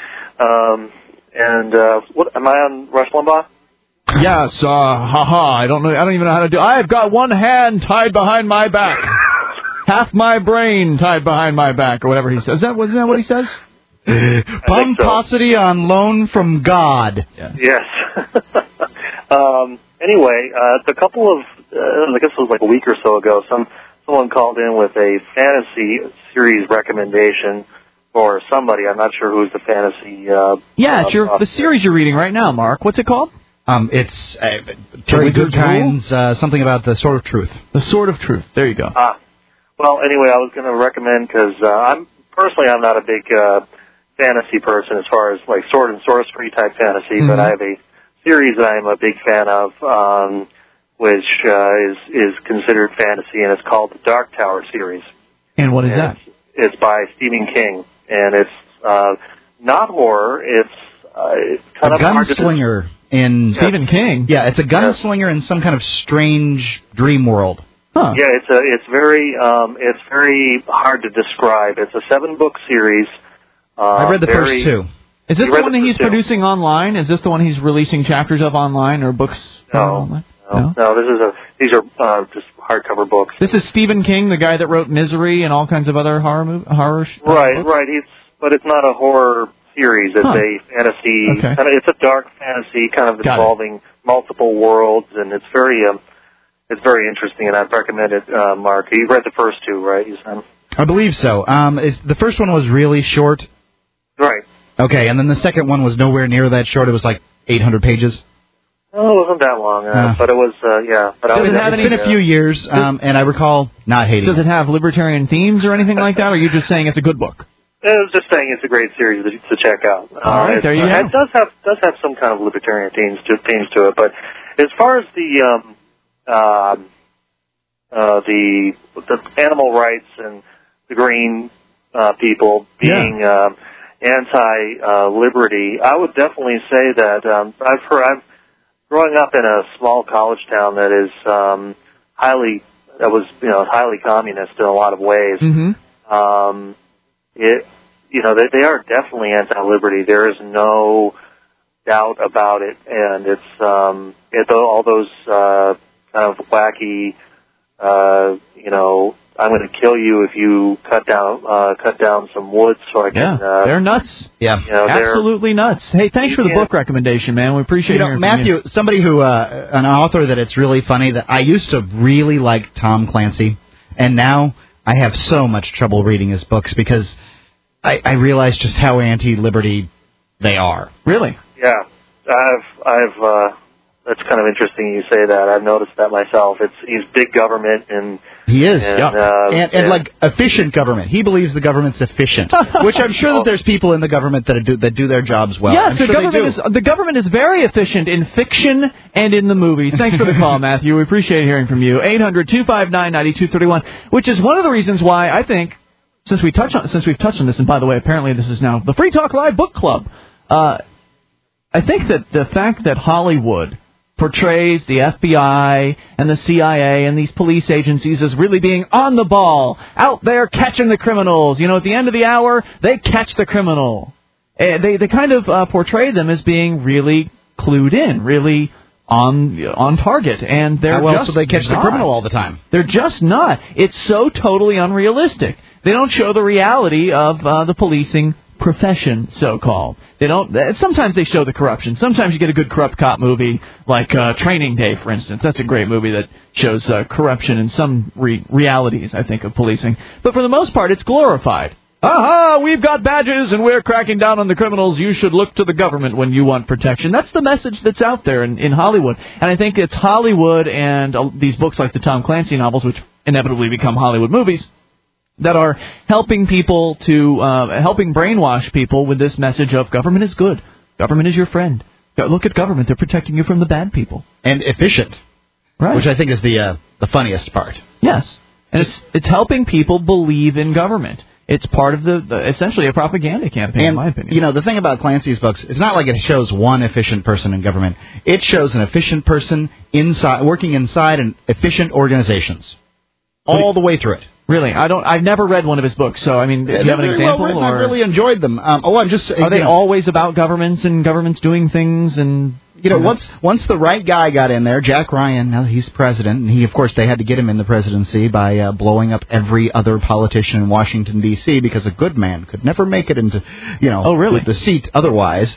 What am I on Rush Limbaugh? Yes. I don't know. I don't even know how to do. I've got one hand tied behind my back, half my brain tied behind my back, or whatever he says. Isn't that what he says? Pomposity on loan from God. Yes. Anyway, a couple of, I guess it was like a week or so ago, someone called in with a fantasy series recommendation for somebody. I'm not sure who's the fantasy. It's the series you're reading right now, Mark. What's it called? It's Terry Goodkind, something about the Sword of Truth. The Sword of Truth. There you go. Well, anyway, I was going to recommend, because I'm not a big fantasy person as far as like sword and sorcery type fantasy, but I have a series that I'm a big fan of which is considered fantasy, and it's called the Dark Tower series. And what is that? It's by Stephen King, and it's not horror. It's kind of hard to gunslinger in Stephen King. Yeah, it's a gunslinger in some kind of strange dream world. Huh. Yeah, it's very hard to describe. It's a 7-book series. I read the first 2. Is this the one that he's producing online? Is this the one he's releasing chapters of online or books? No. These are just hardcover books. This is Stephen King, the guy that wrote Misery and all kinds of other horror. Right. But it's not a horror series. It's a fantasy. Okay. It's a dark fantasy, kind of involving multiple worlds, and it's very interesting. And I'd recommend it, Mark. You read the first 2, right? You said. I believe so. The first one was really short. Right. Okay, and then the second one was nowhere near that short. It was like 800 pages. Oh, it wasn't that long, but it was, But it's been a few years, and I recall not hating it. Does it have libertarian themes or anything like that, or are you just saying it's a good book? I was just saying it's a great series to check out. All right, there you go. It does have some kind of libertarian themes to it, but as far as the animal rights and the green people being anti-liberty, I would definitely say that I've growing up in a small college town that is highly communist in a lot of ways. Mm-hmm. They are definitely anti-liberty. There is no doubt about it, and it's all those kind of wacky, I'm going to kill you if you cut down some wood so I can. They're nuts. Yeah, absolutely nuts. Hey, thanks for the book recommendation, man. We appreciate hearing Matthew, from you. Somebody who, an author that it's really funny that I used to really like Tom Clancy, and now I have so much trouble reading his books because I realize just how anti-liberty they are. Really? Yeah, I've. That's kind of interesting you say that. I've noticed that myself. He's big government and he is, and like efficient government. He believes the government's efficient, which I'm sure that there's people in the government that do their jobs well. Yes, the government is very efficient in fiction and in the movies. Thanks for the call, Matthew. We appreciate hearing from you. 800-259-9231, which is one of the reasons why I think since we've touched on this, and by the way, apparently this is now the Free Talk Live Book Club. I think that the fact that Hollywood portrays the FBI and the CIA and these police agencies as really being on the ball, out there catching the criminals. At the end of the hour, they catch the criminal. They kind of portray them as being really clued in, really on target, and they're so they catch the criminal all the time. They're just not. It's so totally unrealistic. They don't show the reality of the policing profession, so-called. They don't. Sometimes they show the corruption. Sometimes you get a good corrupt cop movie, like Training Day, for instance. That's a great movie that shows corruption in some realities, I think, of policing. But for the most part, it's glorified. Aha, we've got badges and we're cracking down on the criminals. You should look to the government when you want protection. That's the message that's out there in Hollywood. And I think it's Hollywood and these books like the Tom Clancy novels, which inevitably become Hollywood movies, that are helping people helping brainwash people with this message of government is good. Government is your friend. Look at government. They're protecting you from the bad people. And efficient. Right. Which I think is the funniest part. Yes. And it's helping people believe in government. It's part of the essentially a propaganda campaign, in my opinion. The thing about Clancy's books, it's not like it shows one efficient person in government. It shows an efficient person working inside an efficient organizations. All the way through it. Really? I've never read one of his books, so, do you have an example? I really enjoyed them. Are they always about governments and governments doing things and... Once the right guy got in there, Jack Ryan, now he's president, and of course, they had to get him in the presidency by blowing up every other politician in Washington, D.C., because a good man could never make it into, the seat otherwise.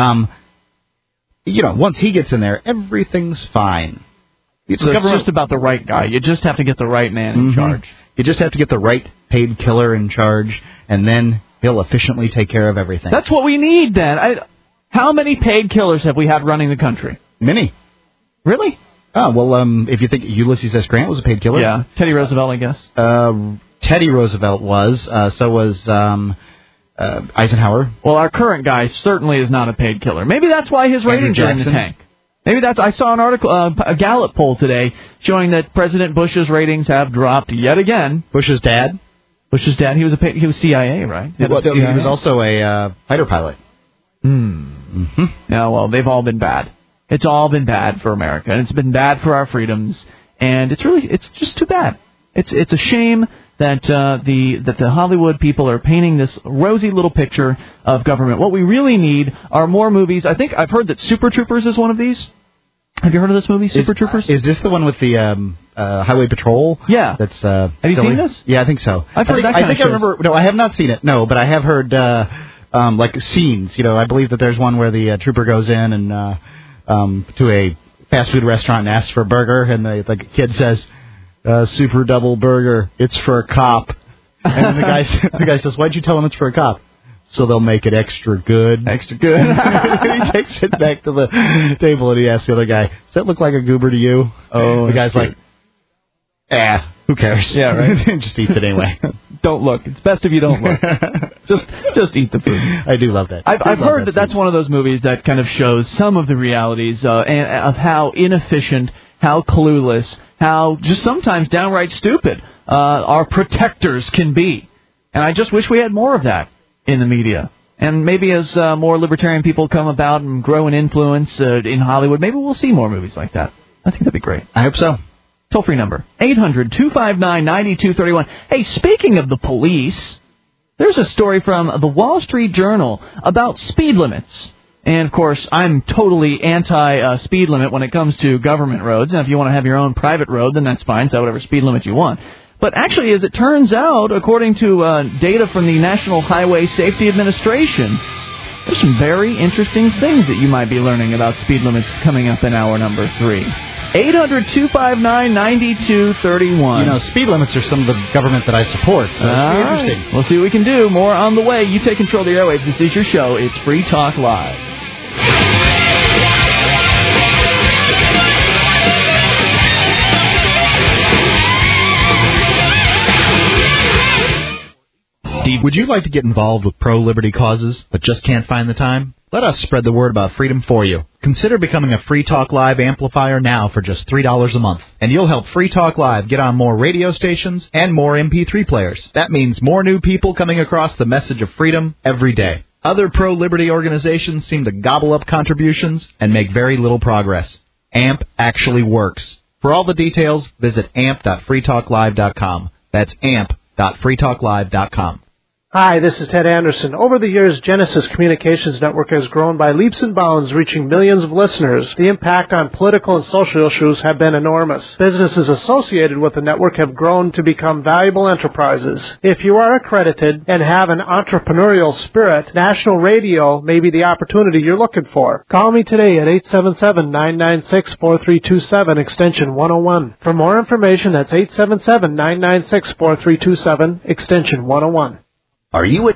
Once he gets in there, everything's fine. It's just about the right guy. You just have to get the right man in charge. You just have to get the right paid killer in charge, and then he'll efficiently take care of everything. That's what we need, then. How many paid killers have we had running the country? Many. Really? Oh, well, if you think Ulysses S. Grant was a paid killer. Yeah, Teddy Roosevelt, I guess. Teddy Roosevelt was. So was Eisenhower. Well, our current guy certainly is not a paid killer. Maybe that's why his ratings are in the tank. Maybe that's. I saw an article, a Gallup poll today, showing that President Bush's ratings have dropped yet again. Bush's dad. He was CIA, right? He was also a fighter pilot. Mm-hmm. Yeah, well, they've all been bad. It's all been bad for America, and it's been bad for our freedoms, and it's just too bad. It's a shame that the Hollywood people are painting this rosy little picture of government. What we really need are more movies. I think I've heard that Super Troopers is one of these. Have you heard of this movie, Super Troopers? Is this the one with the Highway Patrol? Yeah. That's have you seen this? Yeah, I think so. I remember. No, I have not seen it. No, but I have heard like scenes. I believe that there's one where the trooper goes in and to a fast food restaurant and asks for a burger, and the kid says, "Super double burger. It's for a cop." And the guy says, "Why'd you tell him it's for a cop?" "So they'll make it extra good." Extra good. He takes it back to the table and he asks the other guy, "Does that look like a goober to you?" Oh, the guy's like, who cares? Yeah, right. Just eat it anyway. Don't look. It's best if you don't look. just eat the food. I do love that. I've heard that that's one of those movies that kind of shows some of the realities of how inefficient, how clueless, how just sometimes downright stupid our protectors can be. And I just wish we had more of that in the media. And maybe as more libertarian people come about and grow in influence in Hollywood, maybe we'll see more movies like that. I think that'd be great. I hope so. Toll-free number, 800-259-9231. Hey, speaking of the police, there's a story from the Wall Street Journal about speed limits. And, of course, I'm totally anti-speed limit when it comes to government roads. And if you want to have your own private road, then that's fine. Set whatever speed limit you want. But actually, as it turns out, according to data from the National Highway Safety Administration, there's some very interesting things that you might be learning about speed limits coming up in hour number 3. 800-259-9231. Speed limits are some of the government that I support, so it's pretty interesting. We'll see what we can do. More on the way. You take control of the airwaves. This is your show. It's Free Talk Live. Would you like to get involved with pro-liberty causes, but just can't find the time? Let us spread the word about freedom for you. Consider becoming a Free Talk Live amplifier now for just $3 a month. And you'll help Free Talk Live get on more radio stations and more MP3 players. That means more new people coming across the message of freedom every day. Other pro-liberty organizations seem to gobble up contributions and make very little progress. AMP actually works. For all the details, visit amp.freetalklive.com. That's amp.freetalklive.com. Hi, this is Ted Anderson. Over the years, Genesis Communications Network has grown by leaps and bounds, reaching millions of listeners. The impact on political and social issues have been enormous. Businesses associated with the network have grown to become valuable enterprises. If you are accredited and have an entrepreneurial spirit, national radio may be the opportunity you're looking for. Call me today at 877-996-4327, extension 101. For more information, that's 877-996-4327, extension 101. Are you a